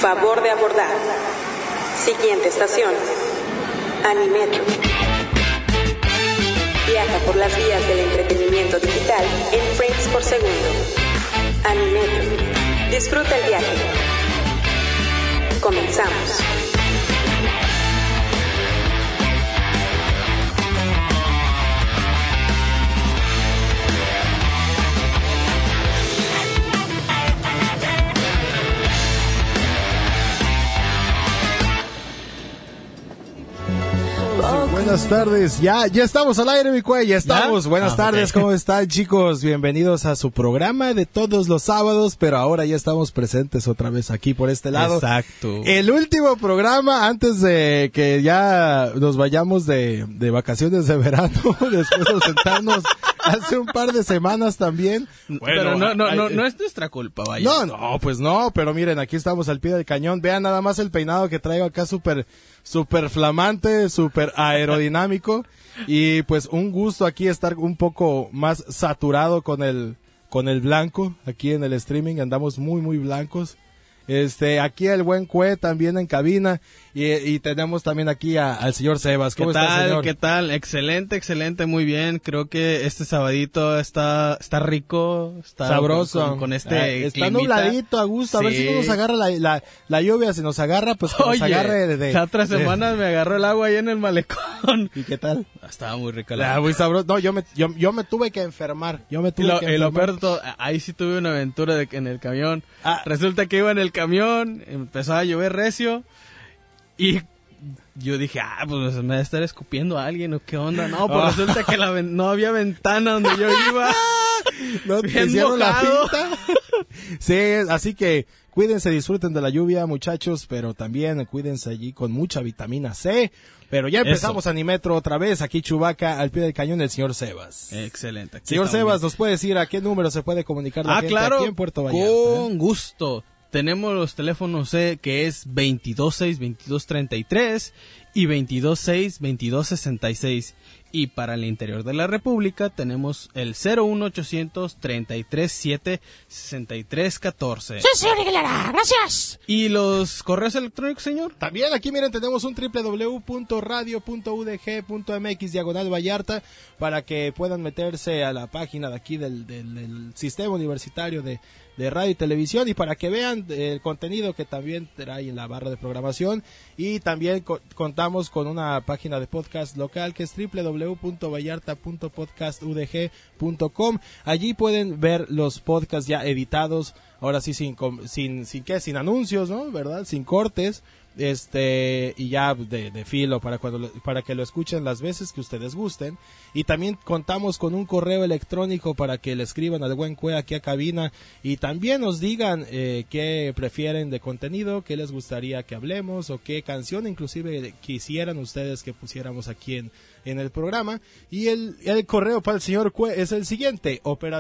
Favor de abordar. Siguiente estación. Animetro. Viaja por las vías del entretenimiento digital en frames por segundo. Animetro. Disfruta el viaje. Comenzamos. Buenas tardes, ya estamos al aire, mi cuey, ya estamos. Buenas tardes, okay. ¿Cómo están, chicos? Bienvenidos a su programa de todos los sábados, pero ahora ya estamos presentes otra vez aquí por este lado. Exacto. El último programa antes de que ya nos vayamos de vacaciones de verano, después de sentarnos hace un par de semanas también. Bueno, pero no es nuestra culpa, vaya. No, pues no, pero miren, aquí estamos al pie del cañón. Vean nada más el peinado que traigo acá, súper flamante, súper aerodinámico, y pues un gusto aquí estar un poco más saturado con el blanco. Aquí en el streaming andamos muy blancos. Aquí el buen Cue también en cabina, y tenemos también aquí al señor Sebas. ¿Cómo está, señor? ¿Qué tal? Excelente, muy bien. Creo que este sabadito está rico, está sabroso con este está climita. Nubladito, a gusto. Sí. A ver si no nos agarra la lluvia. Si nos agarra, pues que nos agarre de la otra semana me agarró el agua ahí en el malecón. ¿Y qué tal? Estaba muy rica la agua. Muy sabroso. No, yo me tuve que enfermar. Y lo peor de todo, ahí sí tuve una aventura en el camión. Resulta que iba en el camión, empezó a llover recio, y yo dije, pues me va a estar escupiendo a alguien, o qué onda. No, pues resulta que no había ventana donde yo iba. No te hicieron la pinta. Sí, así que cuídense, disfruten de la lluvia, muchachos, pero también cuídense allí con mucha vitamina C. Pero ya empezamos Animetro otra vez, aquí Chubaca, al pie del cañón, el señor Sebas. Excelente. Señor Sebas, ¿nos puede decir a qué número se puede comunicar la gente claro, aquí en Puerto Vallarta? Con gusto. Tenemos los teléfonos que es 226-2233 y 226-2266. Y para el interior de la República tenemos el 01800-337-6314. Sí, señor Aguilera, gracias. ¿Y los correos electrónicos, señor? También aquí, miren, tenemos un www.radio.udg.mx/Vallarta para que puedan meterse a la página de aquí del Sistema Universitario de radio y televisión, y para que vean el contenido que también trae en la barra de programación. Y también contamos con una página de podcast local que es www.vallarta.podcastudg.com. Allí pueden ver los podcasts ya editados, ahora sí sin anuncios, ¿no? ¿Verdad? Sin cortes. Y ya de filo para que lo escuchen las veces que ustedes gusten. Y también contamos con un correo electrónico para que le escriban al buen Cue aquí a cabina, y también nos digan qué prefieren de contenido, qué les gustaría que hablemos, o qué canción inclusive quisieran ustedes que pusiéramos aquí en el programa. Y el correo para el señor Cue es el siguiente: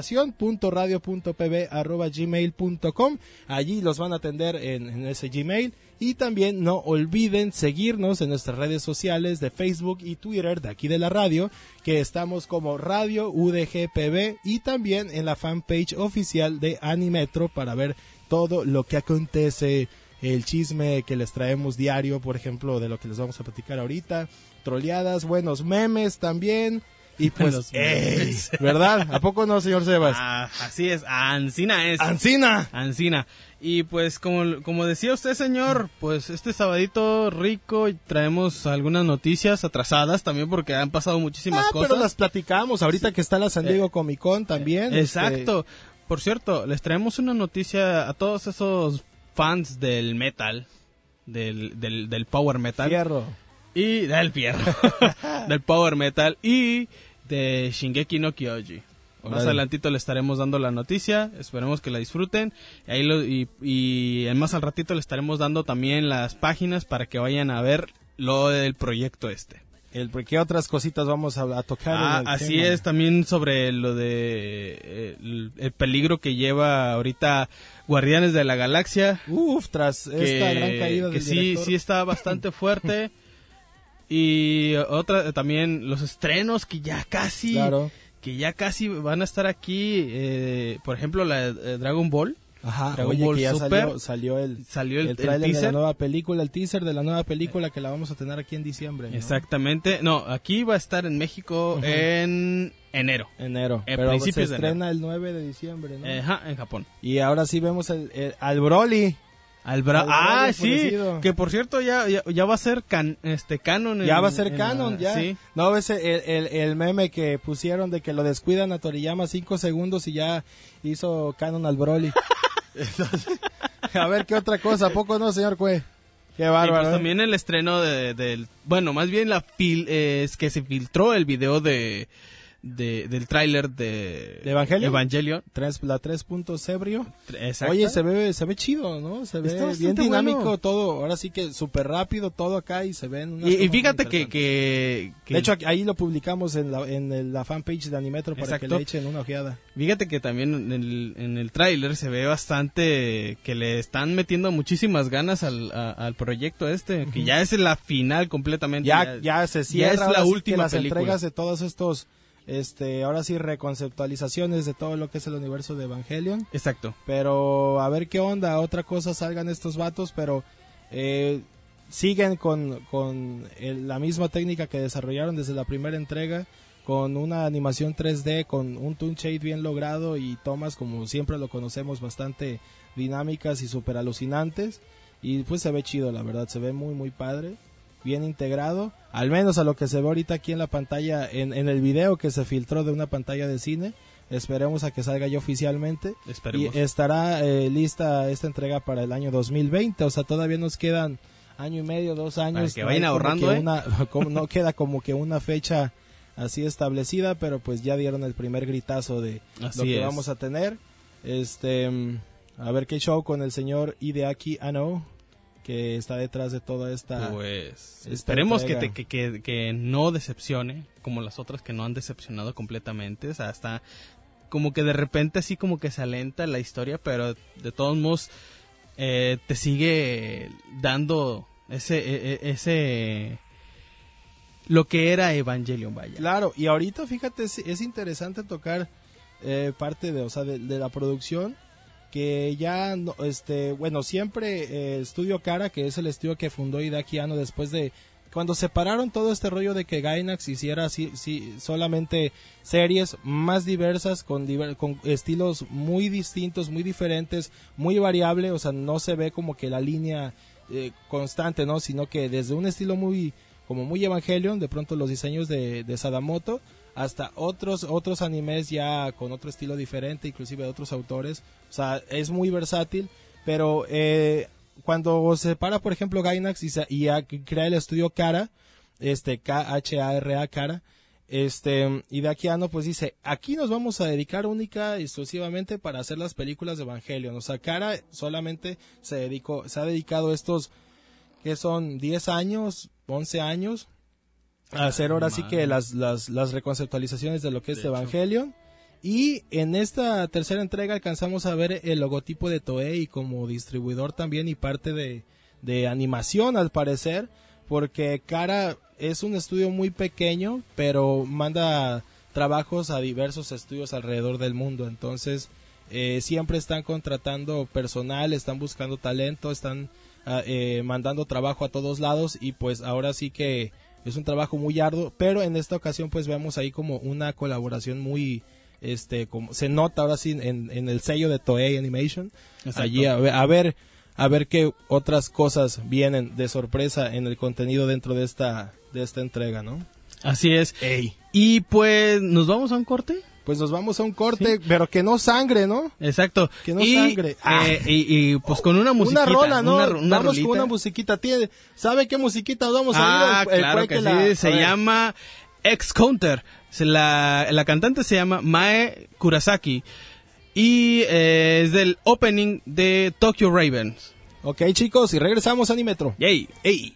operacion.radio.pb@gmail.com. Allí los van a atender en ese Gmail. Y también no olviden seguirnos en nuestras redes sociales de Facebook y Twitter de aquí de la radio, que estamos como Radio UDGPB, y también en la fanpage oficial de Animetro para ver todo lo que acontece, el chisme que les traemos diario, por ejemplo, de lo que les vamos a platicar ahorita, troleadas, buenos memes también. Y pues, ¿verdad? ¿A poco no, señor Sebas? Así es, Ancina es. ¡Ancina! Y pues, como decía usted, señor, pues este sabadito rico, traemos algunas noticias atrasadas también, porque han pasado muchísimas cosas. Pero las platicamos ahorita, sí, que está la San Diego Comic Con también. Exacto. Por cierto, les traemos una noticia a todos esos fans del metal, del power metal. Fierro. Y del power metal y de Shingeki no Kyoji. Más adelantito le estaremos dando la noticia, esperemos que la disfruten. Y más al ratito le estaremos dando también las páginas para que vayan a ver lo del proyecto ¿Qué otras cositas vamos a tocar? Así tema? Es, también sobre lo de el peligro que lleva ahorita Guardianes de la Galaxia. Tras esta gran caída del director. Sí está bastante fuerte. Y otra también los estrenos que ya casi van a estar aquí, por ejemplo la Dragon Ball. Ajá, Dragon oye, Ball que ya Super. salió el Salió trailer de la teaser. nueva película, el teaser de la nueva película que la vamos a tener aquí en diciembre, ¿no? Exactamente. No, aquí va a estar en México en enero. Enero, En pero se principios de estrena el 9 de diciembre, ¿no? Ajá, en Japón. Y ahora sí vemos al Broly. Al Broly Sí, enfurecido. que por cierto ya va a ser canon. Ya va a ser canon, ya. Sí. ¿No ves el meme que pusieron de que lo descuidan a Toriyama 5 segundos y ya hizo canon al Broly? Entonces, a ver, ¿qué otra cosa? ¿A poco no, señor Cue? Qué Y bárbaro. pues también el estreno del... Bueno, más bien es que se filtró el video del tráiler de Evangelion. La 3.0. Exacto. Oye, se ve chido, ¿no? Se ve Está bien bastante dinámico bueno. todo. Ahora sí que súper rápido todo acá y se ven unas Y tomas fíjate muy interesantes. que... De hecho, ahí lo publicamos en la fanpage de Animetro para Exacto. que le echen una ojeada. Fíjate que también en el tráiler se ve bastante que le están metiendo muchísimas ganas al proyecto que ya es la final completamente. Ya se cierra. Ya es ahora la sí que última las película. entregas de todos estos, ahora sí, reconceptualizaciones de todo lo que es el universo de Evangelion. Exacto. Pero a ver qué onda, otra cosa salgan estos vatos, pero siguen con la misma técnica que desarrollaron desde la primera entrega, con una animación 3D, con un toon shade bien logrado y tomas como siempre lo conocemos, bastante dinámicas y súper alucinantes. Y pues se ve chido, la verdad, se ve muy muy padre, bien integrado, al menos a lo que se ve ahorita aquí en la pantalla, en el video que se filtró de una pantalla de cine. Esperemos a que salga ya oficialmente. Esperemos. Y estará lista esta entrega para el año 2020, o sea, todavía nos quedan año y medio, 2 años. Para que vayan ahorrando, no queda como que una fecha así establecida, pero pues ya dieron el primer gritazo de Así lo que es. vamos a tener. A ver qué show con el señor Hideaki Anno, que está detrás de toda esta... Pues esta esperemos entrega. que no decepcione, como las otras que no han decepcionado completamente. O sea, hasta como que de repente así como que se alenta la historia, pero de todos modos te sigue dando ese lo que era Evangelion, vaya. Claro, y ahorita fíjate, es interesante tocar parte de la producción, que ya, siempre Estudio Kara, que es el estudio que fundó Hideaki Anno después de cuando separaron todo este rollo de que Gainax hiciera solamente series más diversas, con estilos muy distintos, muy diferentes, muy variable, o sea, no se ve como que la línea constante, ¿no? Sino que desde un estilo muy Evangelion, de pronto los diseños de Sadamoto, hasta otros animes ya con otro estilo diferente, inclusive de otros autores. O sea, es muy versátil, pero cuando se para, por ejemplo, Gainax y crea el estudio Kara, K-H-A-R-A, Kara, Hideaki Anno pues dice, aquí nos vamos a dedicar única y exclusivamente para hacer las películas de Evangelion. O sea, Kara solamente se ha dedicado estos, que son 10 años, 11 años, a hacer ahora sí que las reconceptualizaciones de lo que es Evangelion. Y en esta tercera entrega alcanzamos a ver el logotipo de Toei como distribuidor también y parte de animación, al parecer, porque Kara es un estudio muy pequeño, pero manda trabajos a diversos estudios alrededor del mundo. Entonces siempre están contratando personal, están buscando talento, están mandando trabajo a todos lados, y pues ahora sí que es un trabajo muy arduo, pero en esta ocasión pues vemos ahí como una colaboración muy como se nota ahora sí en el sello de Toei Animation. Exacto. Allí a ver qué otras cosas vienen de sorpresa en el contenido dentro de esta entrega, ¿no? Así es. Ey. Y pues nos vamos a un corte. Pues nos vamos a un corte, pero que no sangre, ¿no? Exacto. Que no sangre. Y pues con una musiquita. Una rola, ¿no? Una vamos rolita. con una musiquita. ¿Sabe qué musiquita nos vamos a ir? Claro que sí. Se llama X-Counter. La cantante se llama Mae Kurasaki. Y es del opening de Tokyo Ravens. Ok, chicos, y regresamos a Animetro. ¡Yay! ¡Ey!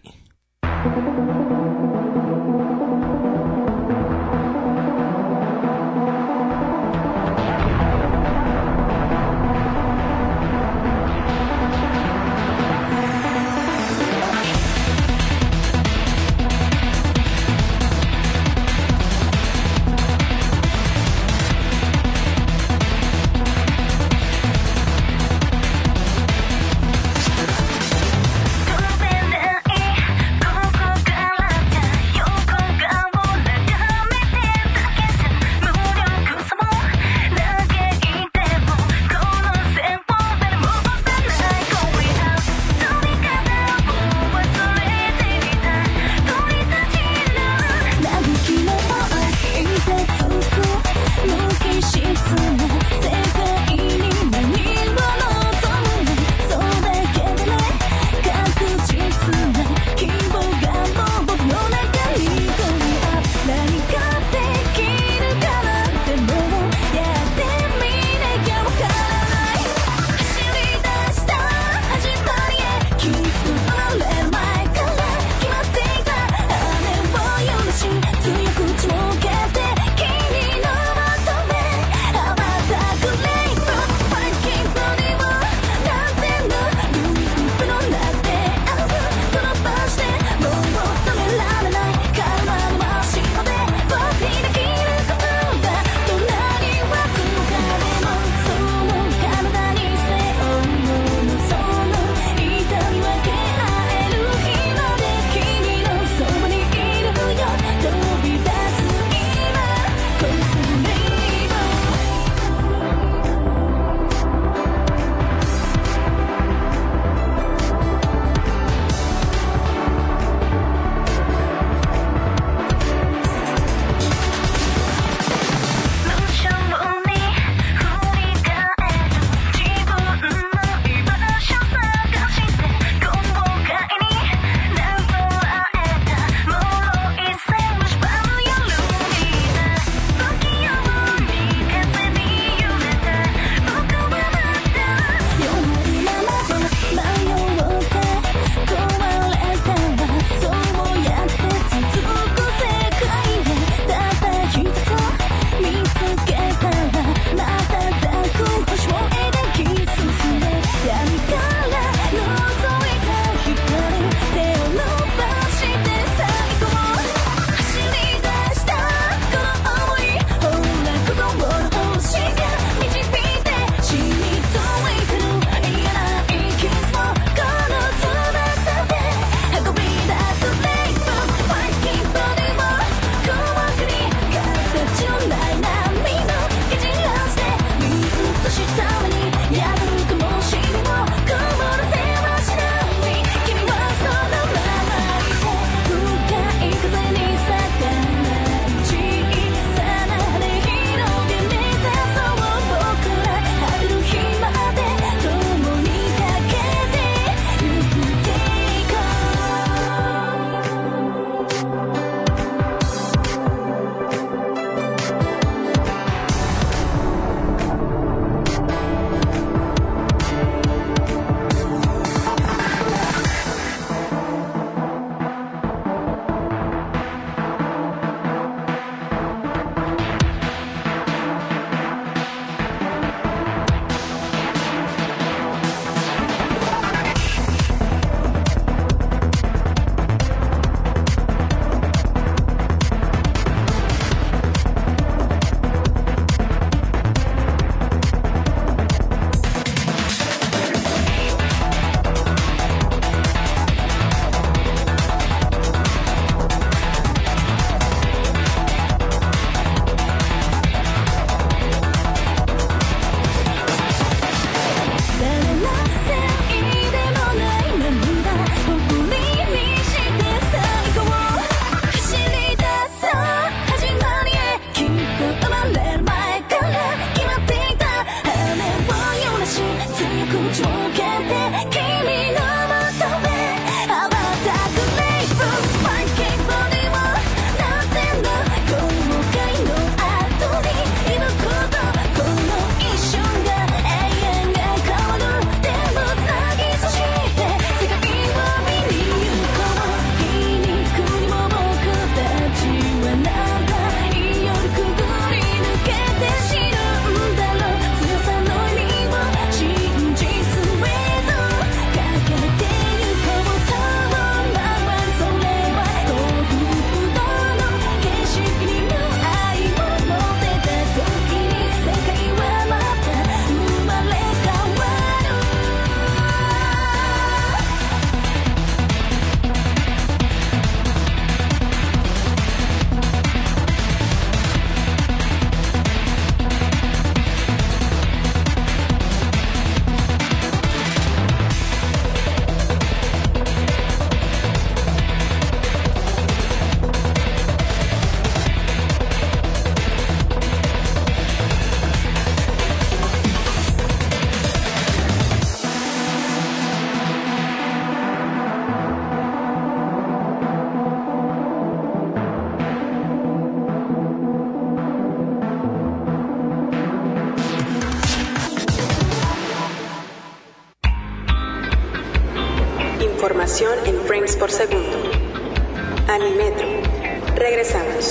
Información en frames por segundo. Animetro. Regresamos.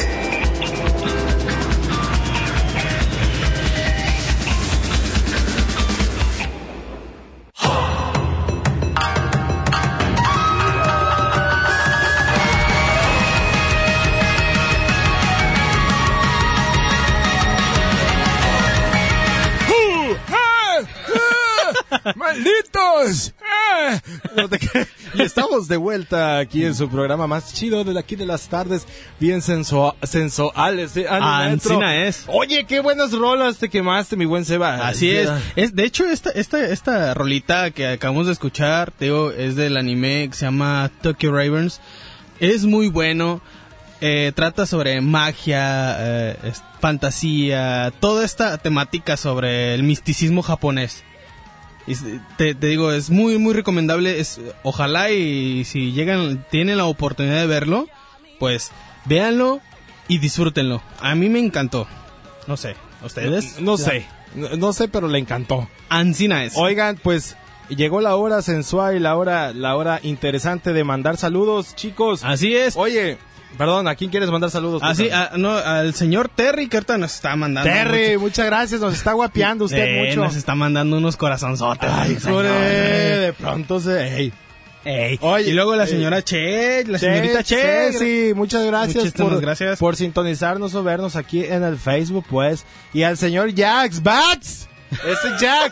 ¡Malditos! Y estamos de vuelta aquí en su programa más chido de aquí de las tardes, bien sensuales. Ancina es. Oye, qué buenas rolas te quemaste, mi buen Seba. Así es. De hecho, esta rolita que acabamos de escuchar, Teo, es del anime que se llama Tokyo Ravens. Es muy bueno. Trata sobre magia, fantasía, toda esta temática sobre el misticismo japonés. Te digo, es muy muy recomendable. Ojalá y si tienen la oportunidad de verlo, pues véanlo y disfrútenlo. A mí me encantó. No sé, ¿ustedes? No sé, pero le encantó. Ancina es. Oigan, pues llegó la hora sensual y la hora interesante de mandar saludos, chicos. Así es. Oye, perdón, ¿a quién quieres mandar saludos? Al señor Terry, que ahorita nos está mandando. Terry, muchas gracias, nos está guapeando usted mucho. Nos está mandando unos corazonzotes. Ay, de pronto se... Ey. Oye, y luego la señora señorita Che. Sí, muchas gracias gracias por sintonizarnos o vernos aquí en el Facebook, pues. Y al señor Jax Bats. Ese Jax.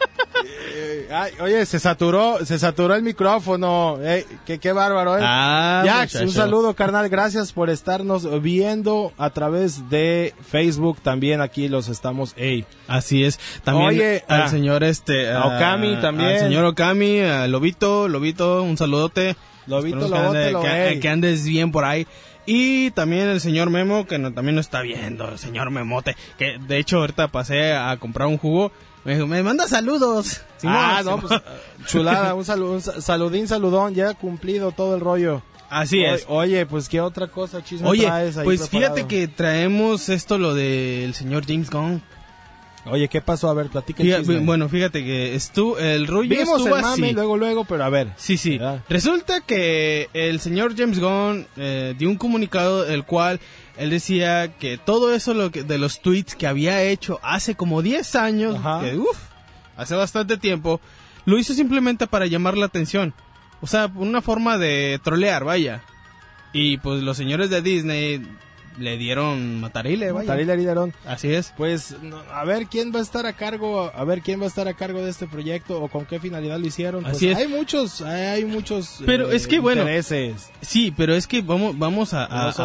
Oye, se saturó el micrófono. Qué bárbaro, Jax, muchacho. Un saludo, carnal. Gracias por estarnos viendo a través de Facebook. También aquí los estamos. Así es. También al señor a Okami también. Al señor Okami, a Lobito, un saludote. Lobito, que andes bien por ahí. Y también el señor Memo, que también nos está viendo, el señor Memote, que de hecho ahorita pasé a comprar un jugo, me dijo, me manda saludos. Pues chulada, un saludón, ya cumplido todo el rollo. Así es. Oye, pues qué otra cosa chisme traes ahí pues preparado? Fíjate que traemos lo del señor James Gunn. Oye, ¿qué pasó? A ver, platica el chisme. Bueno, fíjate que el rollo vimos estuvo el mame así. Luego, pero a ver. Sí. Resulta que el señor James Gunn dio un comunicado el cual él decía que todo eso de los tweets que había hecho hace como 10 años, hace bastante tiempo, lo hizo simplemente para llamar la atención. O sea, una forma de trolear, vaya. Y pues los señores de Disney le dieron matarile, vaya. Así es. Pues a ver quién va a estar a cargo, de este proyecto o con qué finalidad lo hicieron. Así pues es. Hay muchos pero es que intereses. Sí, pero es que vamos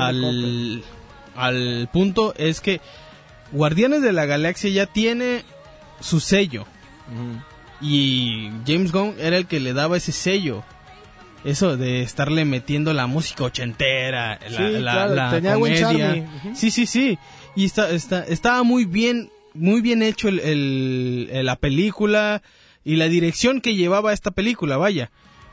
al punto, es que Guardianes de la Galaxia ya tiene su sello. Y James Gunn era el que le daba ese sello. Eso de estarle metiendo la música ochentera, la tenía comedia. buen charme. Sí. Y estaba muy bien muy bien hecho la película y la dirección que llevaba esta película, vaya.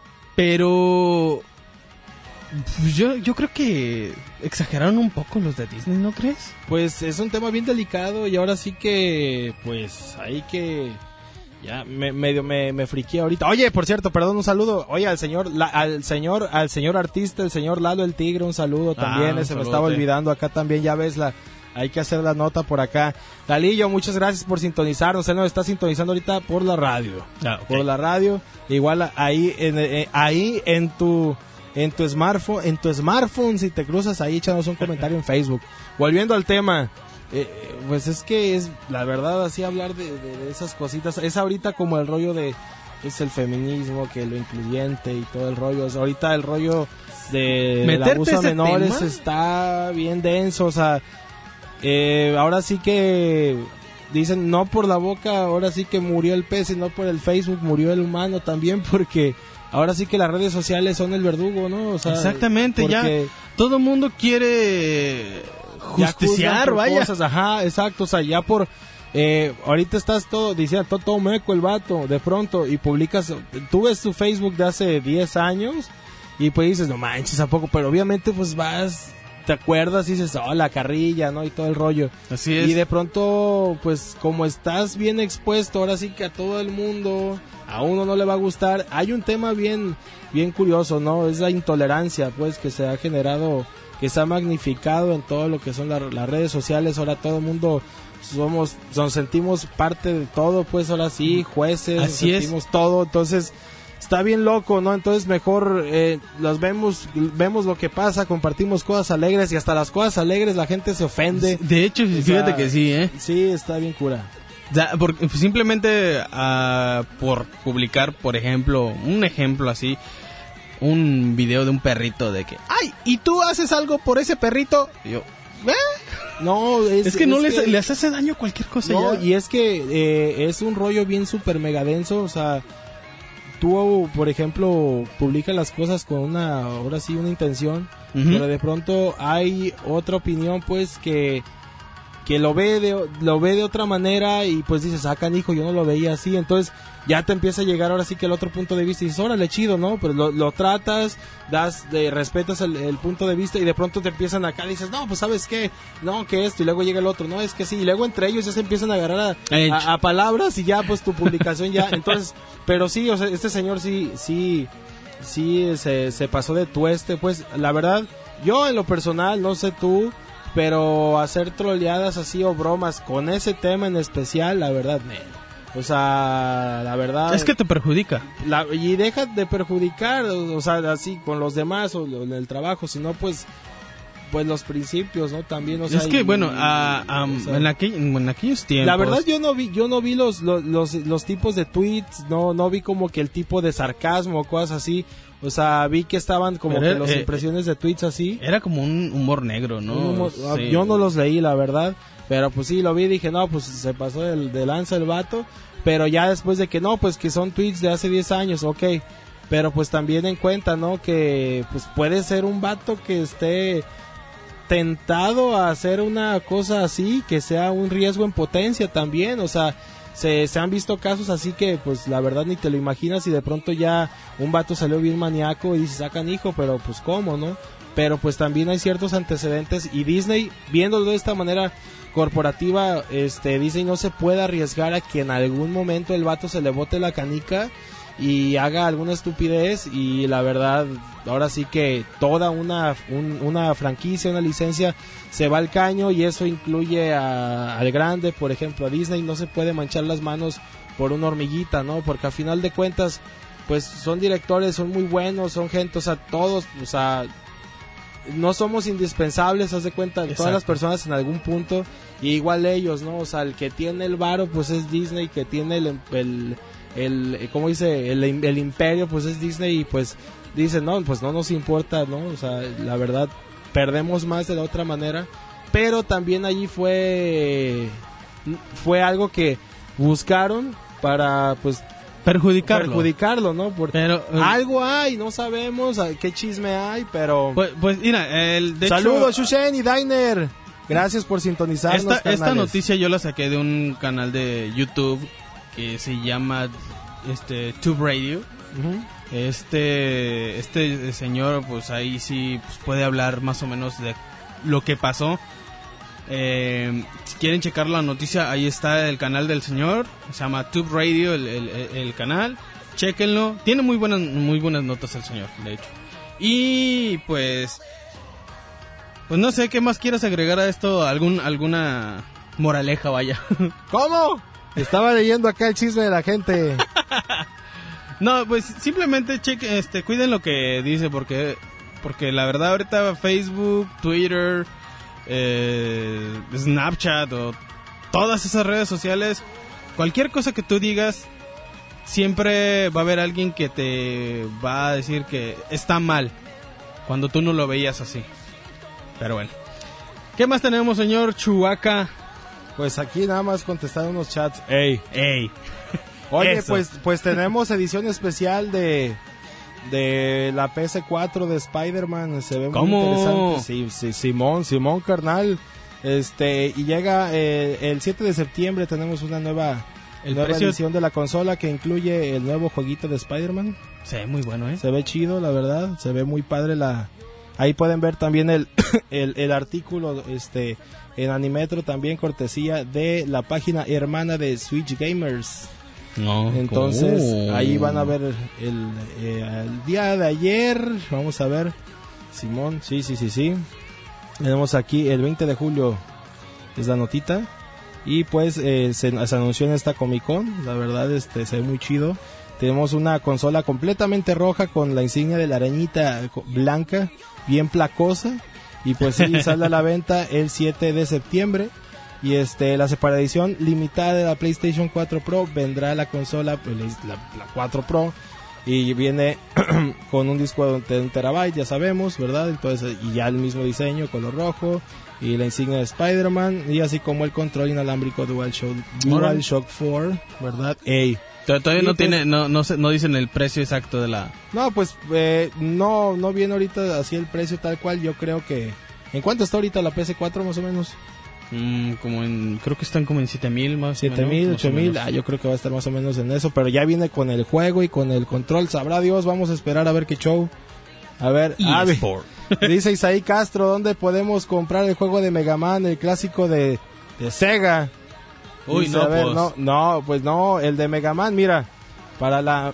Pero pues yo creo que exageraron un poco los de Disney, ¿no crees? Pues es un tema bien delicado y ahora sí que, pues, hay que... Ya me friqué ahorita. Oye, por cierto, perdón, un saludo. Oye, al señor artista, el señor Lalo el Tigre, un saludo también. Se me estaba olvidando acá también, ya ves hay que hacer la nota por acá. Lalillo, muchas gracias por sintonizarnos. Él nos está sintonizando ahorita por la radio. Okay. Por la radio. Igual ahí en tu smartphone, si te cruzas ahí, échanos un comentario en Facebook. Volviendo al tema. Pues es que es la verdad así hablar de esas cositas es ahorita como el rollo de es el feminismo, que lo incluyente y todo el rollo, ahorita el rollo del abuso a menores tema está bien denso, o sea, ahora sí que dicen no por la boca, ahora sí que murió el pez y no por el Facebook murió el humano también, porque ahora sí que las redes sociales son el verdugo, ¿no? O sea, exactamente, ya todo mundo quiere justiciar, vaya. Cosas, ajá, exacto, o sea, ya por... ahorita estás diciendo todo meco el vato, de pronto, y publicas... Tú ves tu Facebook de hace 10 años, y pues dices, no manches, ¿a poco? Pero obviamente, pues vas... Te acuerdas y dices, la carrilla, ¿no? Y todo el rollo. Así es. Y de pronto, pues, como estás bien expuesto, ahora sí que a todo el mundo... A uno no le va a gustar. Hay un tema bien curioso, ¿no? Es la intolerancia, pues, que se ha generado... que se ha magnificado en todo lo que son las redes sociales. Ahora todo el mundo nos sentimos parte de todo, pues ahora sí, jueces, así sentimos todo, entonces está bien loco, ¿no? Entonces mejor los vemos lo que pasa, compartimos cosas alegres y hasta las cosas alegres la gente se ofende. De hecho, fíjate que sí, Sí, está bien cura. Porque simplemente por publicar, por ejemplo, un ejemplo así, un video de un perrito de que, ay, ¿y tú haces algo por ese perrito? Y yo, no, es que no les hace daño cualquier cosa. No, ya. Y es que es un rollo bien súper mega denso, o sea, tú, por ejemplo, publicas las cosas con ahora sí, una intención, pero de pronto hay otra opinión, pues, que lo ve de otra manera y pues dices, canijo, yo no lo veía así, entonces ya te empieza a llegar ahora sí que el otro punto de vista y dices, órale, chido, ¿no? Pero lo tratas, respetas el punto de vista y de pronto te empiezan acá, dices, no, pues ¿sabes qué? No, que esto, y luego llega el otro, no, es que sí, y luego entre ellos ya se empiezan a agarrar a palabras y ya pues tu publicación ya, entonces, pero sí, o sea, este señor sí se pasó de tueste, pues la verdad, yo en lo personal, no sé tú, pero hacer troleadas así o bromas con ese tema en especial, la verdad, o sea, la verdad... Es que te perjudica. Y deja de perjudicar, o sea, así con los demás o en el trabajo, sino pues los principios, ¿no? También, o sea... Es que, bueno, en aquellos tiempos... La verdad yo no vi los tipos de tweets, no vi como que el tipo de sarcasmo o cosas así. O sea, vi que estaban como que las impresiones de tweets así. Era como un humor negro, ¿no? Sí. Yo no los leí, la verdad. Pero pues sí, lo vi y dije, no, pues se pasó de lanza el vato. Pero ya después de que no, pues que son tweets de hace 10 años, ok. Pero pues también en cuenta, ¿no? Que pues puede ser un vato que esté tentado a hacer una cosa así, que sea un riesgo en potencia también. O sea, se han visto casos así que pues la verdad ni te lo imaginas y de pronto ya un vato salió bien maníaco y dices, hijo, pero pues cómo, ¿no? Pero pues también hay ciertos antecedentes y Disney, viéndolo de esta manera corporativa, Disney no se puede arriesgar a que en algún momento el vato se le bote la canica y haga alguna estupidez y la verdad ahora sí que toda una franquicia, una licencia se va al caño y eso incluye al grande, por ejemplo a Disney. No se puede manchar las manos por una hormiguita, ¿no? Porque a final de cuentas pues son directores, son muy buenos, son gente, o sea, todos, o sea, no somos indispensables, haz de cuenta. Exacto. Todas las personas en algún punto y igual ellos, ¿no? O sea, el que tiene el varo pues es Disney, que tiene ¿cómo dice? El imperio pues es Disney y pues dicen, no, pues no nos importa, ¿no? O sea, la verdad perdemos más de la otra manera, pero también allí fue algo que buscaron para pues perjudicarlo, ¿no? Pero algo hay, no sabemos qué chisme hay, pero pues mira, saludos Shushen y Diner. Gracias por sintonizarnos. Esta noticia yo la saqué de un canal de YouTube que se llama Tube Radio. Uh-huh. Este señor, pues ahí sí pues, puede hablar más o menos de lo que pasó. Si quieren checar la noticia, ahí está el canal del señor. Se llama Tube Radio el canal. Chéquenlo. Tiene muy buenas notas el señor, de hecho. Y pues no sé qué más quieras agregar a esto. Alguna moraleja, vaya. ¿Cómo? Estaba leyendo acá el chisme de la gente. No, pues simplemente cuiden lo que dice porque la verdad ahorita Facebook, Twitter, Snapchat o todas esas redes sociales, cualquier cosa que tú digas, siempre va a haber alguien que te va a decir que está mal cuando tú no lo veías así. Pero bueno, ¿qué más tenemos, señor Chubaca? Pues aquí nada más contestar unos chats. ¡Ey! Oye, Eso. pues tenemos edición especial de la PS4 de Spider-Man. Se ve ¿Cómo? muy interesante. Sí, Simón carnal. Y llega el 7 de septiembre. Tenemos una nueva edición de la consola que incluye el nuevo jueguito de Spider-Man. Se ve muy bueno, ¿eh? Se ve chido, la verdad. Se ve muy padre Ahí pueden ver también el artículo en Animetro, también cortesía de la página hermana de Switch Gamers. No, Entonces ahí van a ver el día de ayer. Vamos a ver, Simón, sí. Tenemos aquí el 20 de julio es la notita. Y pues se anunció en esta Comic Con. La verdad se ve muy chido. Tenemos una consola completamente roja con la insignia de la arañita blanca, bien placosa. Y pues sí, sale a la venta el 7 de septiembre. Y la separada edición limitada de la PlayStation 4 Pro vendrá la consola, pues, la 4 Pro. Y viene con un disco de 1 terabyte, ya sabemos, ¿verdad? Entonces, y ya el mismo diseño, color rojo. Y la insignia de Spider-Man. Y así como el control inalámbrico DualShock 4, ¿verdad? ¡Ey! Todavía no pues, tiene, no dicen el precio exacto de la... No, pues no viene ahorita así el precio tal cual. Yo creo que... ¿En cuánto está ahorita la PS4 más o menos? Creo que están como en 7,000 más. 7,000, 8,000. Yo creo que va a estar más o menos en eso. Pero ya viene con el juego y con el control. Sabrá Dios, vamos a esperar a ver qué show. A ver, eSport. Dice Isaí Castro, ¿dónde podemos comprar el juego de Mega Man, el clásico de Sega? Uy, Dice, no, a ver, pues. pues no, el de Mega Man, mira, para la...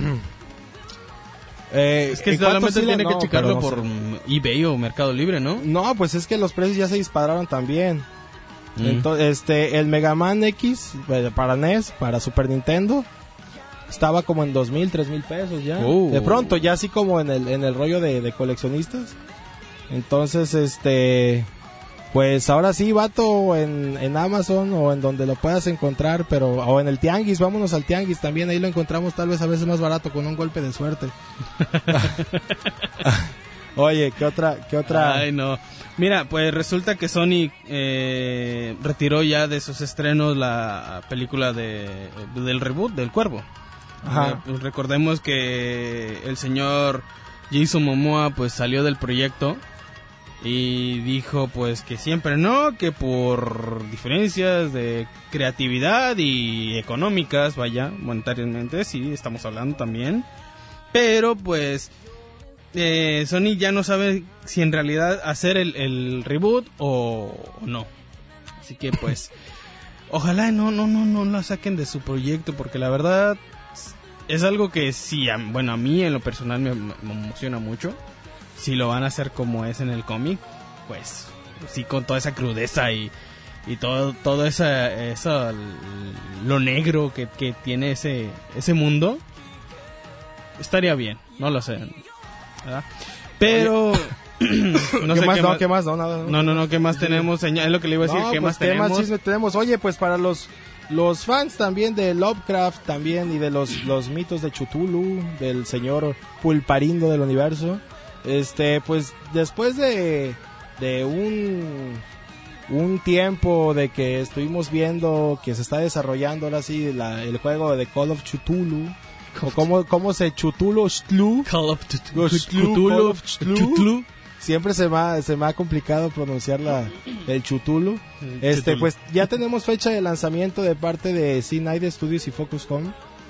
es que solamente tiene que checarlo no por sé. eBay o Mercado Libre, ¿no? No, pues es que los precios ya se dispararon también. Entonces, el Mega Man X para NES, para Super Nintendo, estaba como en 2,000, 3,000 pesos ya. De pronto, ya así como en el rollo de coleccionistas. Entonces, pues ahora sí, vato, en Amazon o en donde lo puedas encontrar, o en el Tianguis, vámonos al Tianguis también, ahí lo encontramos tal vez a veces más barato con un golpe de suerte. Oye, ¿qué otra? Ay, no. Mira, pues resulta que Sony retiró ya de sus estrenos la película del reboot del Cuervo. Ajá. Recordemos que el señor Jason Momoa pues salió del proyecto y dijo pues que siempre no, que por diferencias de creatividad y económicas, vaya, monetariamente sí, estamos hablando también, pero pues Sony ya no sabe si en realidad hacer el reboot o no. Así que pues ojalá no la saquen de su proyecto, porque la verdad es algo que sí, bueno, a mí en lo personal me emociona mucho. Si lo van a hacer como es en el cómic, pues sí, con toda esa crudeza y todo eso lo negro que tiene ese mundo, estaría bien, no lo sé, ¿verdad? Pero no sé ¿Qué más? No, nada. No, ¿qué más tenemos? Es lo que le iba a decir, ¿qué más tenemos? ¿Qué más chisme tenemos? Oye, pues para los fans también de Lovecraft también y de los mitos de Cthulhu, del señor Pulparindo del universo, pues después de un tiempo de que estuvimos viendo que se está desarrollando ahora sí el juego de Call of Cthulhu, o cómo se Cthulhu, Call of Cthulhu. siempre se me ha complicado pronunciar el Chutulu. Chutulu. Pues ya tenemos fecha de lanzamiento de parte de C9 Studios y Focus Home.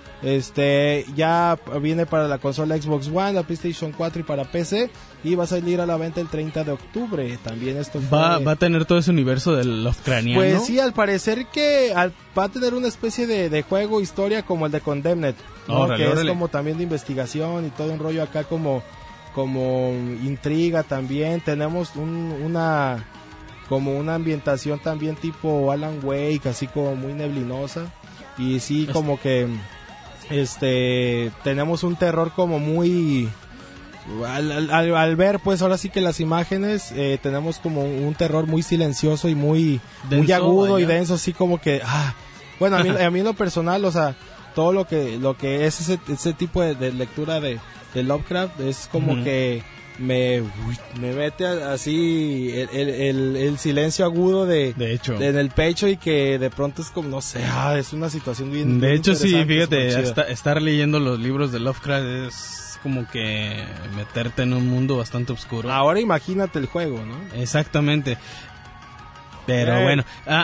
Ya viene para la consola Xbox One, la PlayStation 4 y para PC, y va a salir a la venta el 30 de octubre. También esto va a tener todo ese universo del Lovecraftiano. Pues sí, al parecer que va a tener una especie de juego, historia como el de Condemned, ¿no? Órale. Es como también de investigación y todo un rollo acá como intriga también. Tenemos una ambientación también tipo Alan Wake, así como muy neblinosa, y sí como que tenemos un terror como muy al ver pues ahora sí que las imágenes, tenemos como un terror muy silencioso y muy agudo, vaya, y denso, así como que bueno, a mí en lo personal, o sea, todo lo que es ese tipo de lectura de Lovecraft es como que me mete así el silencio agudo de hecho en el pecho, y que de pronto es como, no sé, es una situación bien de hecho sí, fíjate, estar leyendo los libros de Lovecraft es como que meterte en un mundo bastante oscuro. Ahora imagínate el juego, ¿no? Exactamente. Pero bueno,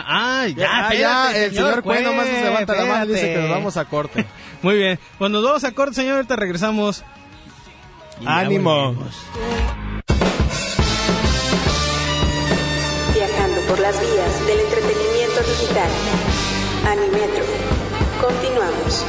el señor Cue nomás se levanta la mano y dice que nos vamos a corte. Muy bien, cuando nos vamos a corte, señor, ahorita regresamos. ¡Ánimo! Viajando por las vías del entretenimiento digital. Animetro. Continuamos.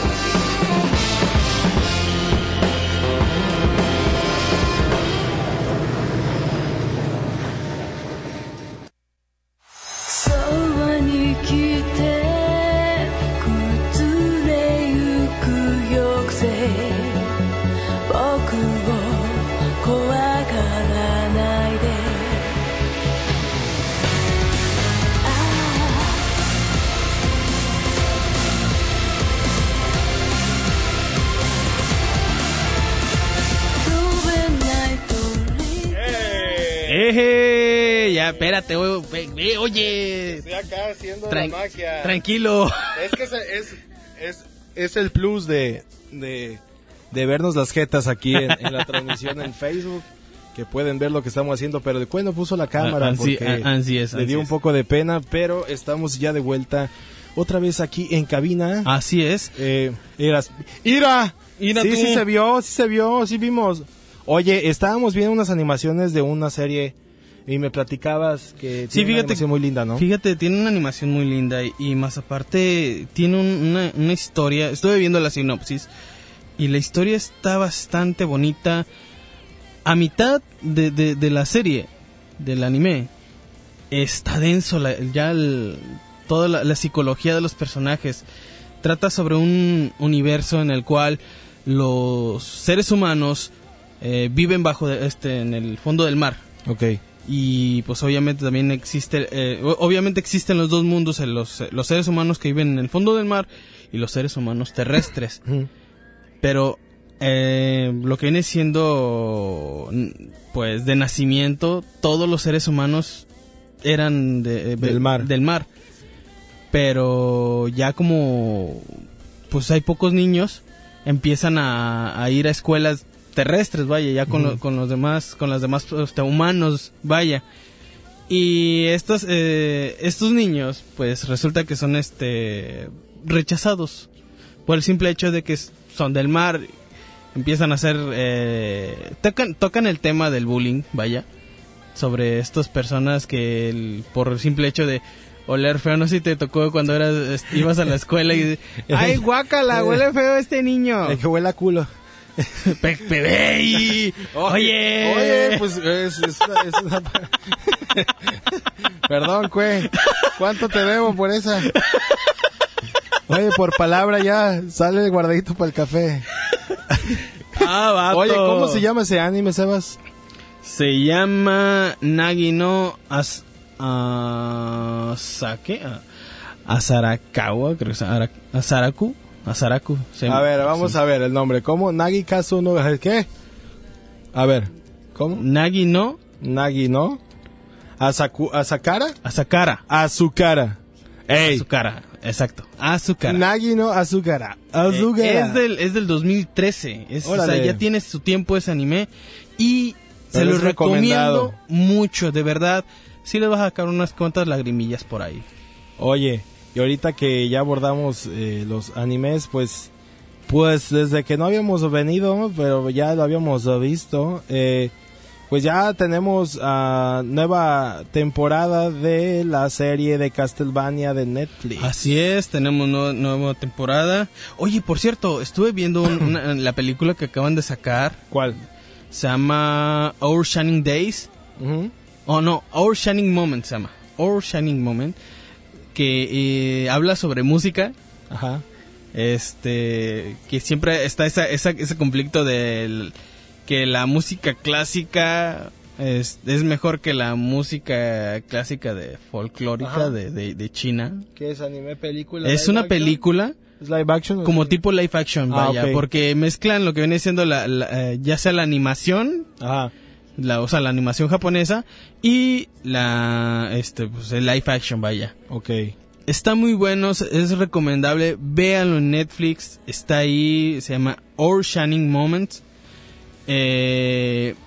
Ya, espérate, oye. Estoy acá haciendo la magia. Tranquilo. Es que es el plus de vernos las jetas aquí en la transmisión en Facebook, que pueden ver lo que estamos haciendo, pero de cuando puso la cámara porque le dio un poco de pena, pero estamos ya de vuelta otra vez aquí en cabina. Así es. ¡Ira! Sí, tú. sí se vio, sí vimos. Oye, estábamos viendo unas animaciones de una serie y me platicabas que tiene una animación muy linda, ¿no? Fíjate, tiene una animación muy linda y más aparte tiene una historia. Estuve viendo la sinopsis y la historia está bastante bonita. A mitad de la serie, del anime, está denso toda la psicología de los personajes. Trata sobre un universo en el cual los seres humanos viven en el fondo del mar. Okay. Y pues obviamente también existen los dos mundos, los seres humanos que viven en el fondo del mar y los seres humanos terrestres. Pero lo que viene siendo pues de nacimiento, todos los seres humanos eran del mar. Pero ya como pues hay pocos niños, empiezan a ir a escuelas terrestres, vaya, ya con las demás humanos, vaya. Y estos niños pues resulta que son rechazados por el simple hecho de que son del mar. Empiezan a hacer tocan el tema del bullying, vaya, sobre estas personas que por el simple hecho de oler feo, no sé si te tocó cuando ibas a la escuela y ay, guácala, huele feo este niño. El que huele a culo. Oye, pues es una... Perdón, Cue, ¿cuánto te debo por esa? Oye, por palabra ya sale el guardadito para el café. Vato. Oye, ¿cómo se llama ese anime, Sebas? Se llama Nagi no Asarakawa, creo que es Asaraku. A ver, vamos a ver el nombre. ¿Cómo? Nagi Kazu no... ¿Qué? A ver, ¿cómo? Nagi no ¿Asakara? Azukara. ¡Ey! Azukara, exacto. Azukara. Nagi no Azukara. Es del 2013. O sea, ya tiene su tiempo ese anime. Y Se los es recomendado. recomiendo mucho, de verdad. Sí les vas a sacar unas cuantas lagrimillas por ahí. Oye, y ahorita que ya abordamos los animes, pues desde que no habíamos venido, pero ya lo habíamos visto, pues ya tenemos nueva temporada de la serie de Castlevania de Netflix. Así es, tenemos nueva temporada. Oye, por cierto, estuve viendo la película que acaban de sacar. ¿Cuál? Se llama Our Shining Days. Uh-huh. Oh, no, Our Shining Moment se llama. Our Shining Moment. Que habla sobre música. Ajá. Que siempre está ese conflicto del que la música clásica es mejor que la música clásica de folclórica de China. ¿Qué es anime película? Es una película ¿Es live action? como tipo live action, vaya, okay. porque mezclan lo que viene siendo ya sea la animación, Ajá. o sea, la animación japonesa y pues el live action, vaya. Okay. Está muy bueno, es recomendable, véanlo en Netflix, está ahí, se llama Our Shining Moment. Tiene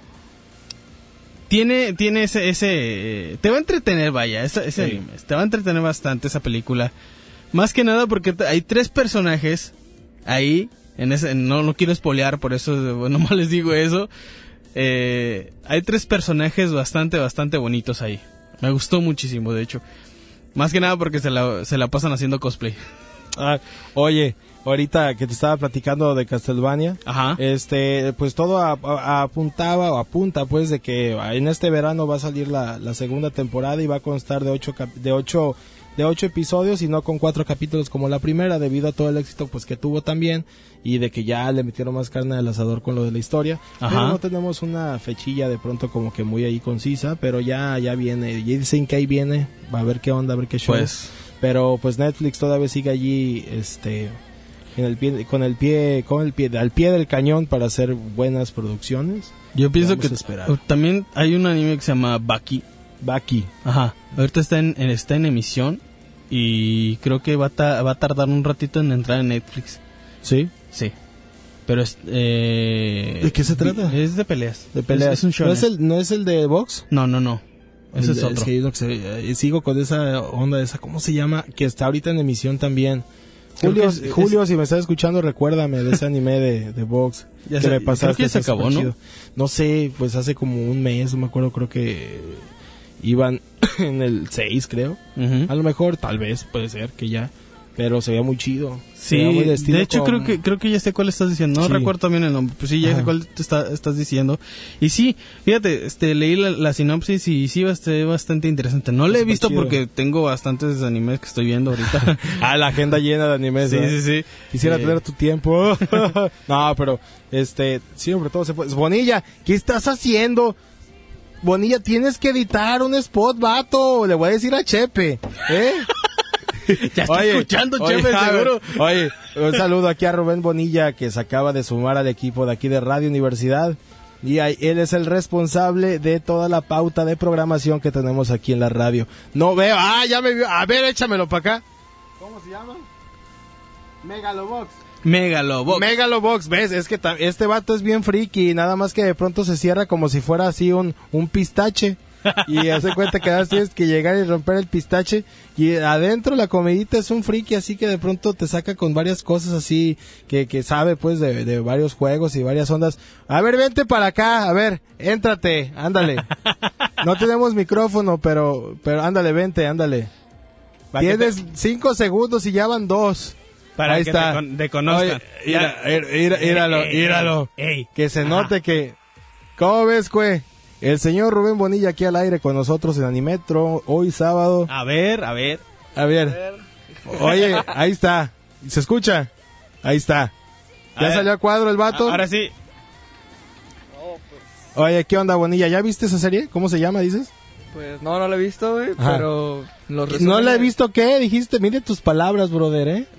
ese te va a entretener, vaya, ese anime, te va a entretener bastante esa película. Más que nada porque hay 3 personajes ahí, no quiero spoilear, por eso nomás les digo eso. Hay 3 personajes bastante bonitos ahí. Me gustó muchísimo, de hecho. Más que nada porque se la pasan haciendo cosplay. Oye, ahorita que te estaba platicando de Castlevania, Ajá. Pues todo apunta pues de que en este verano va a salir la segunda temporada y va a constar de 8 episodios y no con 4 capítulos como la primera, debido a todo el éxito pues que tuvo también y de que ya le metieron más carne al asador con lo de la historia. Ajá. Pero no tenemos una fechilla de pronto como que muy ahí concisa, pero ya viene, ya dicen que ahí viene, va a ver qué onda, a ver qué show. Pues, pero pues Netflix todavía sigue allí al pie del cañón para hacer buenas producciones. yo pienso Vamos que a esperar. también hay un anime que se llama Baki. Baki. Ajá. Ahorita está en emisión y creo que va a tardar un ratito en entrar en Netflix. ¿Sí? Sí. Pero ¿de qué se trata? Es de peleas. De peleas. Es un shonen. ¿No es el de box? No. Ese es otro. Es que sigo con esa onda, ¿cómo se llama? Que está ahorita en emisión también. Julio, si me estás escuchando, recuérdame de ese anime de box que me pasaste. Creo que ya se acabó, ¿no? Chido. No sé, pues hace como un mes, no me acuerdo, creo que iban en el 6, creo. Uh-huh. A lo mejor, tal vez, puede ser que ya. Pero se veía muy chido. Sí, muy de hecho creo que ya sé cuál estás diciendo. No recuerdo también el nombre, pues sí, ya sé cuál te estás diciendo. Y sí, fíjate, leí la sinopsis y sí, bastante interesante. No la he visto chido porque tengo bastantes animes que estoy viendo ahorita. La agenda llena de animes. Sí. Quisiera tener tu tiempo. No, pero siempre todo se puede. Bonilla, ¿qué estás haciendo? Bonilla, tienes que editar un spot, vato. Le voy a decir a Chepe, Ya está escuchando, Chepe, seguro. Oye, un saludo aquí a Rubén Bonilla, que se acaba de sumar al equipo de aquí de Radio Universidad. Y él es el responsable de toda la pauta de programación que tenemos aquí en la radio. No veo, ya me vio. A ver, échamelo para acá. ¿Cómo se llama? Megalobox, ¿ves? Es que este vato es bien friki, nada más que de pronto se cierra como si fuera así un pistache. Y hace cuenta que ahora tienes que llegar y romper el pistache. Y adentro la comidita es un friki, así que de pronto te saca con varias cosas así que sabe pues de varios juegos y varias ondas. A ver, vente para acá, a ver, éntrate, ándale. No tenemos micrófono, pero ándale, vente, ándale. Tienes 5 segundos y ya van 2. Para ahí que está. te conozcan. Míralo. Que se note que... ¿Cómo ves, güey? El señor Rubén Bonilla aquí al aire con nosotros en Animetro, hoy sábado. A ver. Oye, ahí está. ¿Se escucha? Ahí está. ¿Ya salió a cuadro el vato? Ahora sí. Oye, ¿qué onda, Bonilla? ¿Ya viste esa serie? ¿Cómo se llama, dices? Pues no la he visto, güey, pero... ¿No la he visto qué? Dijiste, mire tus palabras, brother,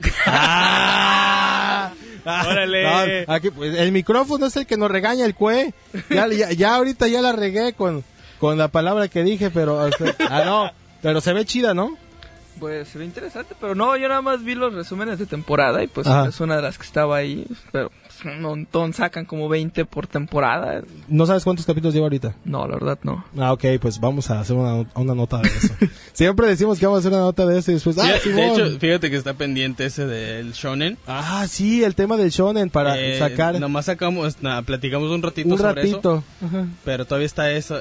¡Órale! No, aquí, pues, el micrófono es el que nos regaña el cue. Ya ahorita ya la regué con la palabra que dije, pero... no, pero se ve chida, ¿no? Pues se ve interesante, pero no, yo nada más vi los resúmenes de temporada y pues es una de las que estaba ahí, pero un montón, sacan como 20 por temporada. ¿No sabes cuántos capítulos lleva ahorita? No, la verdad no. Ah, ok, pues vamos a hacer una nota de eso. Siempre decimos que vamos a hacer una nota de eso y después... De hecho, fíjate que está pendiente ese del shonen. Ah, sí, el tema del shonen para sacar... Nomás platicamos un ratito sobre eso. Ajá. Pero todavía está eso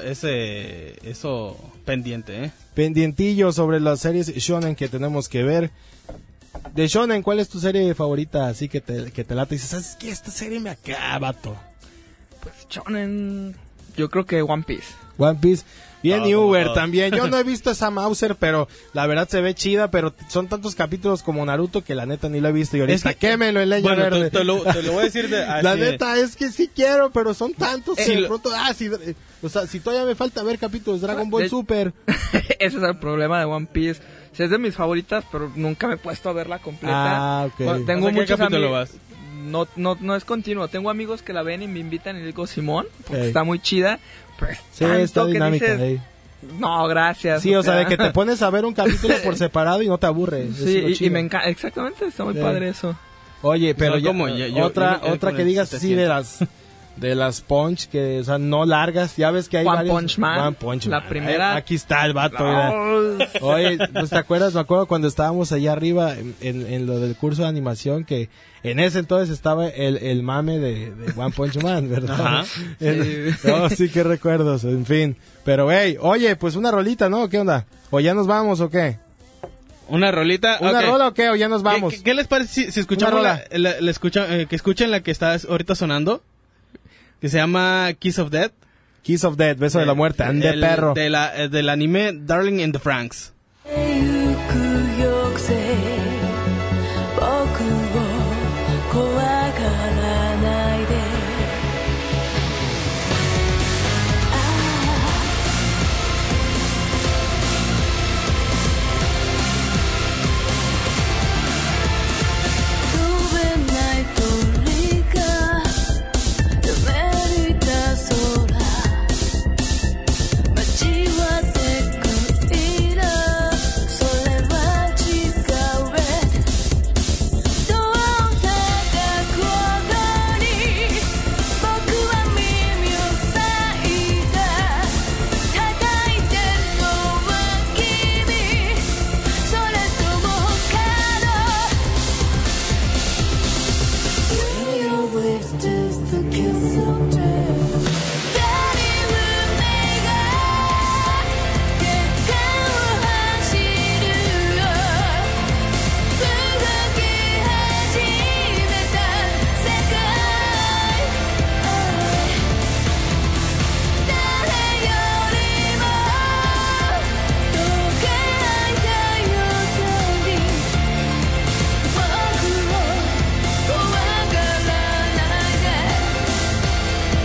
pendiente, ¿eh? Pendientillo sobre las series shonen que tenemos que ver. De shonen, ¿cuál es tu serie favorita? Así que te late y dices, ¿sabes qué? Esta serie me acaba, vato. Pues shonen, yo creo que One Piece. One Piece. Bien, y como Uber todo. también. Yo no he visto esa Mauser, pero la verdad se ve chida, pero son tantos capítulos como Naruto que la neta ni lo he visto. Y ahorita, Es que- quémelo en leña verde. te lo voy a decir La neta es que sí quiero, pero son tantos que de lo- pronto... o sea, si todavía me falta ver capítulos de Dragon Ball De- Super. Ese es el problema de One Piece. Sí, es de mis favoritas, pero nunca me he puesto a verla completa. Ah, ok. Bueno, tengo ¿Hasta qué muchos capítulo amigos. vas? No es continuo. Tengo amigos que la ven y me invitan y digo Simón, porque Ey. está muy chida. Pues Sí, tanto está que dinámica. dices, no, gracias. Sí, o sea, de que te pones a ver un capítulo por separado y no te aburre. Eso es Sí, lo y chido. me encanta. Exactamente, está muy Sí. padre eso. Oye, pero Son ya, como otra yo otra con que el digas así de las Punch, que, o sea, no largas, ya ves que hay One varios. Punch Man, One Punch la Man. primera. Aquí está el vato, mira. No. Oye, pues, ¿te acuerdas? Me acuerdo cuando estábamos allá arriba en lo del curso de animación, que en ese entonces estaba el mame de One Punch Man, ¿verdad? Ajá. No, sí, qué recuerdos, en fin. Pero, hey, oye, pues una rolita, ¿no? ¿Qué onda? ¿O ya nos vamos o qué? ¿Una rolita? ¿Una Ok. rola o qué? ¿O ya nos vamos? ¿Qué les parece si escuchamos Una rola. que escuchen la que está ahorita sonando? Que se llama Kiss of Death. Kiss of Death, beso de la muerte, ande perro. Del anime Darling in the Franxx. 行く抑制僕を怖がらないで飛べない鳥が夢見た空街はでかいなそれは違うどう高くに僕は耳を塞いだ叩いてるのは君それともYour wish just the kiss of death 誰運命が結果を走るよ動き始めた世界誰よりもどけない太陽に僕を怖がらないで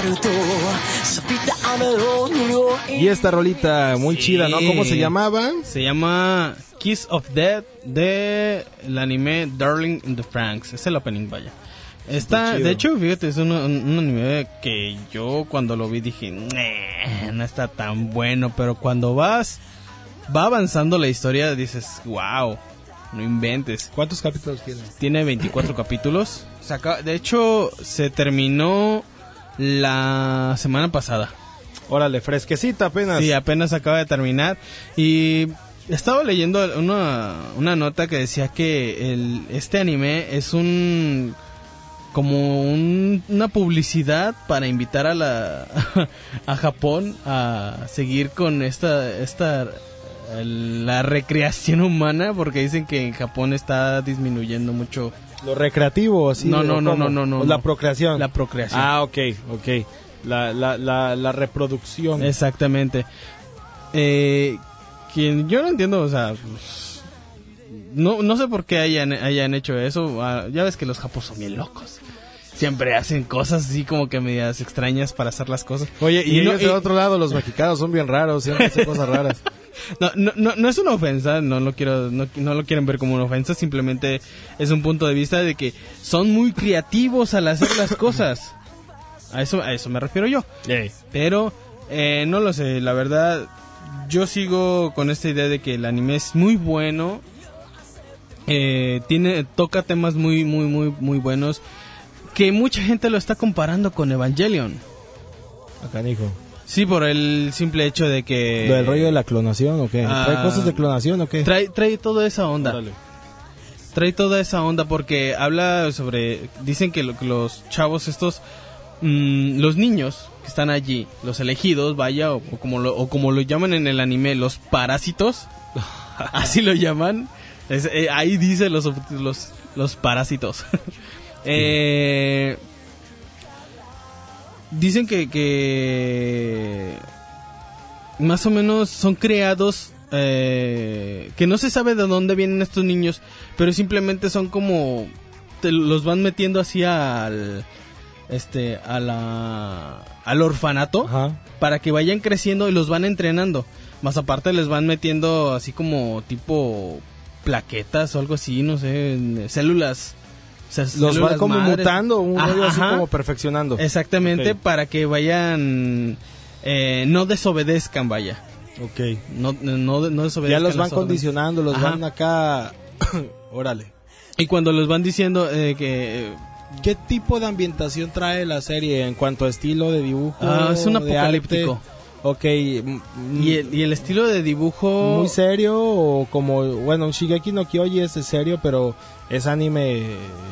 Y esta rolita muy chida, ¿no? ¿Cómo se llamaba? Se llama Kiss of Death de el anime Darling in the Franxx. Es el opening, vaya. Está, de hecho, fíjate, es un anime que yo cuando lo vi dije, no está tan bueno, pero cuando va avanzando la historia dices, wow, no inventes. ¿Cuántos capítulos tiene? Tiene 24 capítulos. De hecho, se terminó la semana pasada. Órale, fresquecita apenas. Sí, apenas acaba de terminar. Y estaba leyendo una nota que decía que este anime es una publicidad para invitar a Japón a seguir con la recreación humana, porque dicen que en Japón está disminuyendo mucho lo recreativo, así. No. La procreación. La procreación. Ah, ok. La reproducción. Exactamente. Quien yo no entiendo, o sea, pues, no sé por qué hayan hecho eso. Ya ves que los japoneses son bien locos. Siempre hacen cosas así como que medias extrañas para hacer las cosas. Oye, y ellos de otro lado, los mexicanos son bien raros, siempre hacen cosas raras. No es una ofensa, no lo quieren ver como una ofensa, simplemente es un punto de vista de que son muy creativos al hacer las cosas. A eso me refiero yo. Pero no lo sé, la verdad yo sigo con esta idea de que el anime es muy bueno. Toca temas muy muy muy muy buenos, que mucha gente lo está comparando con Evangelion. Acá, hijo. Sí, por el simple hecho de que... ¿Lo del rollo de la clonación o qué? ¿Trae cosas de clonación o qué? Trae toda esa onda. Órale. Trae toda esa onda porque habla sobre... Dicen que los chavos estos... los niños que están allí, los elegidos, vaya, o como lo llaman en el anime, los parásitos. Así lo llaman. Ahí dice los parásitos. Dicen que más o menos son creados, que no se sabe de dónde vienen estos niños, pero simplemente son como los van metiendo así al orfanato. Ajá. Para que vayan creciendo y los van entrenando. Más aparte les van metiendo así como tipo plaquetas o algo así, no sé, células. Los van como madres, mutando, un rollo así como perfeccionando. Exactamente, okay. Para que vayan, no desobedezcan, vaya. Ok. No desobedezcan. Ya los van condicionando, los van acá. Órale. Y cuando los van diciendo que... ¿Qué tipo de ambientación trae la serie en cuanto a estilo de dibujo? Es un apocalíptico. Ok. ¿Y el estilo de dibujo? ¿Muy serio o como... Bueno, Shingeki no Kyoji es serio, pero es anime...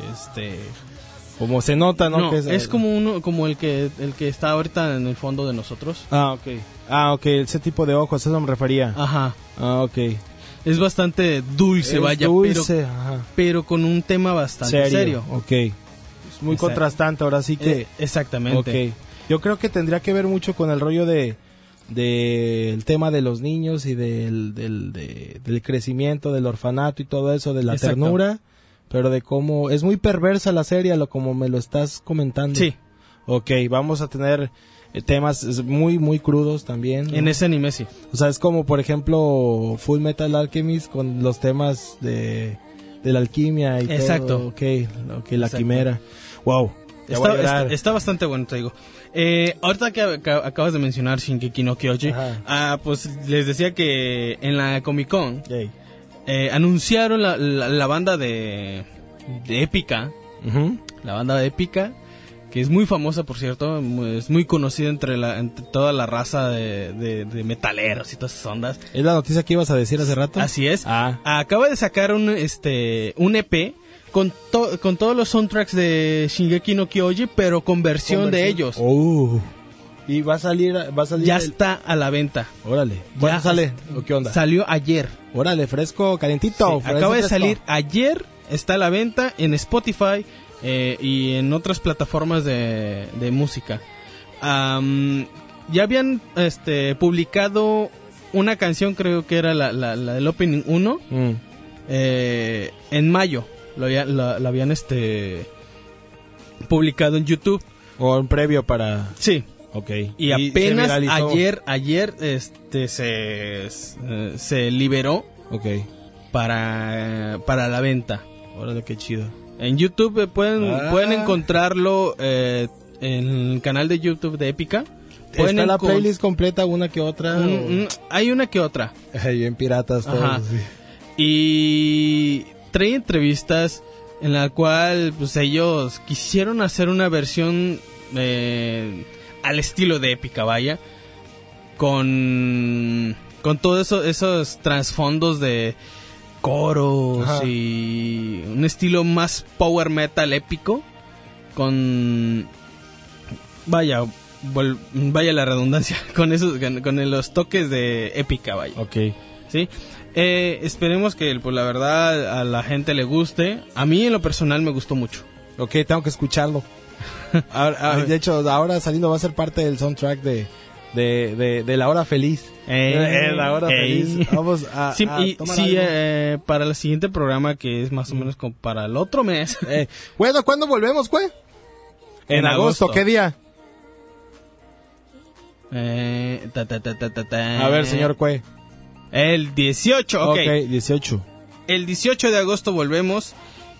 como se nota, ¿no? No, que es como el que está ahorita en el fondo de nosotros. Ok, ese tipo de ojos, eso me refería. Ajá. Ok. Es bastante dulce, dulce, pero con un tema bastante serio. Ok. Es muy contrastante, ahora sí que... Exactamente. Ok. Yo creo que tendría que ver mucho con el rollo del tema de los niños y del crecimiento, del orfanato y todo eso, de la ternura, pero de cómo... Es muy perversa la serie, como me lo estás comentando. Sí. Ok, vamos a tener temas muy, muy crudos también, ¿no? En ese anime, sí. O sea, es como, por ejemplo, Full Metal Alchemist con los temas de la alquimia y todo. Ok, la quimera. Wow. Está bastante bueno, te digo. Ahorita que acabas de mencionar Shingeki no Kyoji, pues les decía que en la Comic Con anunciaron la banda de Épica. La banda de Épica, que es muy famosa, por cierto, es muy conocida entre toda la raza de metaleros y todas esas ondas. ¿Es la noticia que ibas a decir hace rato? Así es. Acaba de sacar un EP con todos los soundtracks de Shingeki no Kyoji, pero con versión de ellos. Y va a salir ya está a la venta. Órale. ¿Cuándo sale? ¿O qué onda? Salió ayer. Órale, fresco, calientito. Sí, acaba de salir ayer, está a la venta en Spotify y en otras plataformas de música. Ya habían publicado una canción, creo que era la del Opening 1, en mayo. Lo habían publicado en YouTube, O un previo para... Sí. Ok. Y se apenas viralizó. ayer se liberó Ok. para la venta. Órale, qué chido. En YouTube Ah. pueden encontrarlo en el canal de YouTube de Épica. Pueden ¿Está la playlist completa, una que otra? Hay una que otra. Bien piratas todos. Ajá. Sí. Y trae entrevistas en la cual pues ellos quisieron hacer una versión al estilo de Épica, vaya, con todos esos trasfondos de coros. Ajá. Y un estilo más power metal épico con vaya la redundancia con esos con los toques de Épica, vaya. Ok. ¿Sí? Esperemos que pues la verdad a la gente le guste. A mí en lo personal me gustó mucho. Ok, tengo que escucharlo. De hecho, ahora saliendo va a ser parte del soundtrack de La Hora Feliz. La Hora Feliz. Vamos a Sí, y tomar sí, algo. para el siguiente programa, que es más o menos como para el otro mes. Bueno, ¿cuándo volvemos, güey? En agosto. ¿Qué día? A ver, señor Cue. El 18, ok. 18. El 18 de agosto volvemos.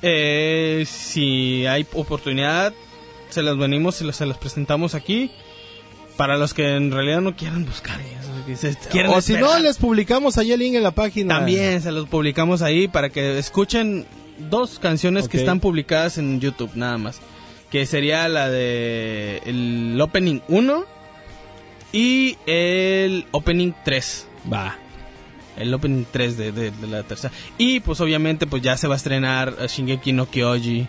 Si hay oportunidad, se las venimos y se las presentamos aquí. Para los que en realidad no quieran buscar eso, que quieren o si esperar, no, les publicamos ahí el link en la página. también se los publicamos ahí para que escuchen 2 canciones que Ok. están publicadas en YouTube, nada más. Que sería la de el Opening 1 y el Opening 3. Va. El Opening 3 de la tercera. Y pues obviamente pues ya se va a estrenar Shingeki no Kyoji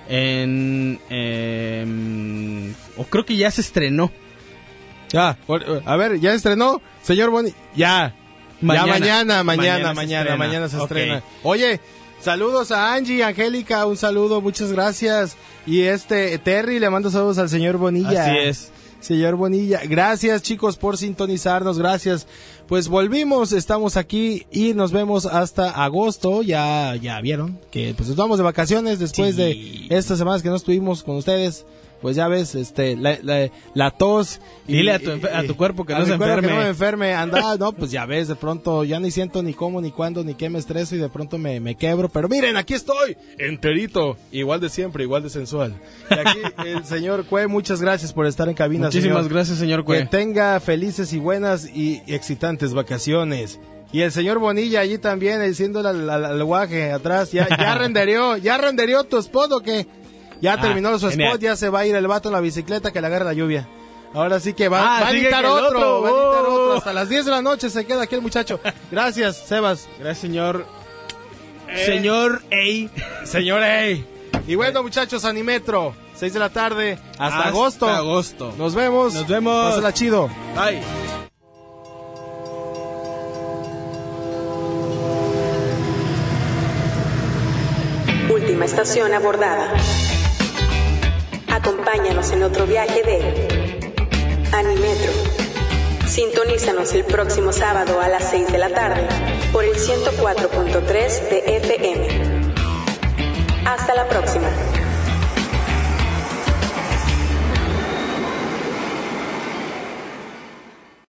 o creo que ya se estrenó. Ya, a ver, ¿ya estrenó? Señor Boni. Ya. Mañana. Mañana se Ok. estrena. Oye, saludos a Angie, Angélica, un saludo, muchas gracias. Y Terry le mando saludos al señor Bonilla. Así es. Señor Bonilla, gracias chicos por sintonizarnos, gracias. Pues volvimos, estamos aquí y nos vemos hasta agosto. Ya vieron que pues nos vamos de vacaciones después de estas semanas que no estuvimos con ustedes. Pues ya ves, la tos. Dile a tu cuerpo que no se enferme. Que no me enferme, anda, no, pues ya ves, de pronto ya ni siento ni cómo, ni cuándo, ni qué me estreso y de pronto me quebro. Pero miren, aquí estoy, enterito, igual de siempre, igual de sensual. Y aquí el señor Cue, muchas gracias por estar en cabina. Muchísimas señor. gracias, señor Cue. Que tenga felices y buenas y excitantes vacaciones. Y el señor Bonilla allí también, diciendo al guaje atrás, ya renderió tu spot o qué. Ya terminó su genial. spot, ya se va a ir el vato en la bicicleta que le agarre la lluvia. Ahora sí que va a sigue editar que el otro, va a editar otro. otro. Hasta las 10 de la noche se queda aquí el muchacho. Gracias, Sebas. Gracias, señor. Señor Ey. Señor Ey. Y bueno, muchachos, Animetro, 6 de la tarde, hasta agosto. Nos vemos. Pásala chido. Bye. Última estación abordada. Acompáñanos en otro viaje de Animetro. Sintonízanos el próximo sábado a las 6 de la tarde por el 104.3 de FM. Hasta la próxima.